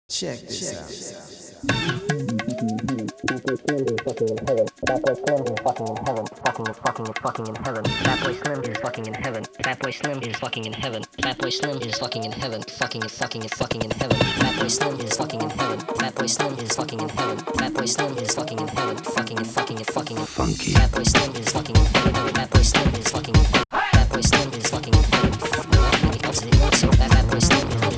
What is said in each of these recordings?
Check this out. That boy Slim is fucking in heaven. That boy Slim is fucking in heaven. Fucking in heaven. That boy Slim is fucking in heaven. That boy Slim is fucking in heaven. That boy Slim is fucking in heaven. Fucking in heaven. That boy Slim is fucking in heaven. That boy Slim is fucking in heaven. That boy Slim is fucking in heaven. Fucking Funky. That boy Slim is fucking in heaven. That boy Slim is fucking in heaven. That boy Slim is fucking in heaven. That boy Slim is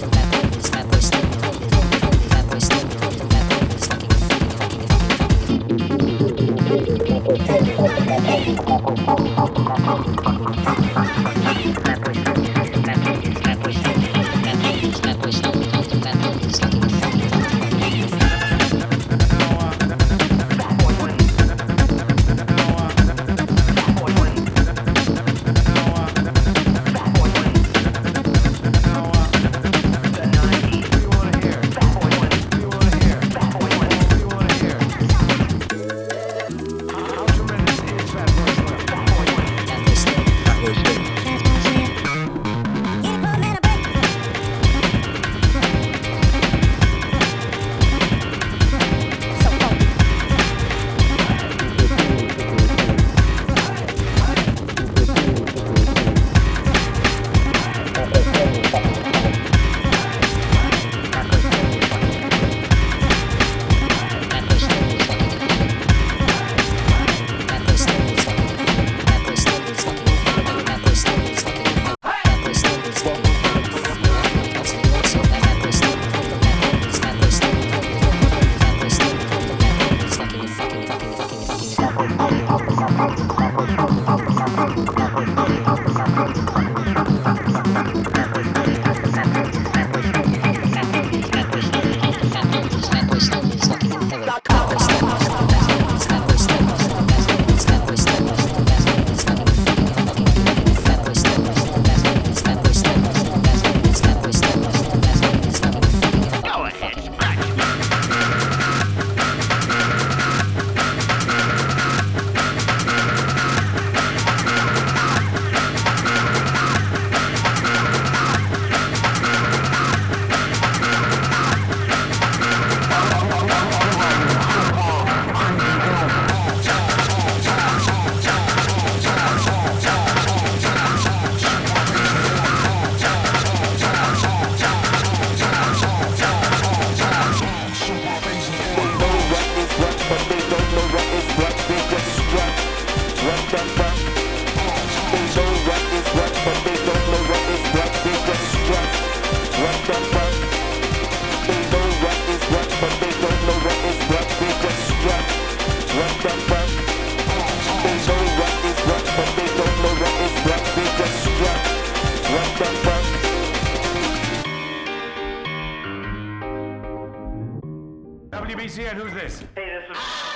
WBCN, who's this? Hey, this is...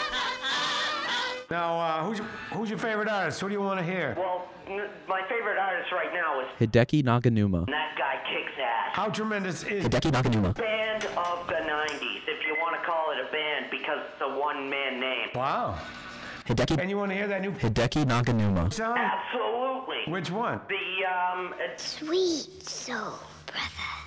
Now, who's your favorite artist? Who do you want to hear? Well, my favorite artist right now is... Hideki Naganuma. That guy kicks ass. How tremendous is Hideki Naganuma. Band of the 90s, if you want to call it a band, because it's a one-man name. Wow. Hideki. And you want to hear that new Hideki Naganuma. song? Absolutely. Which one? The, Sweet soul, brother.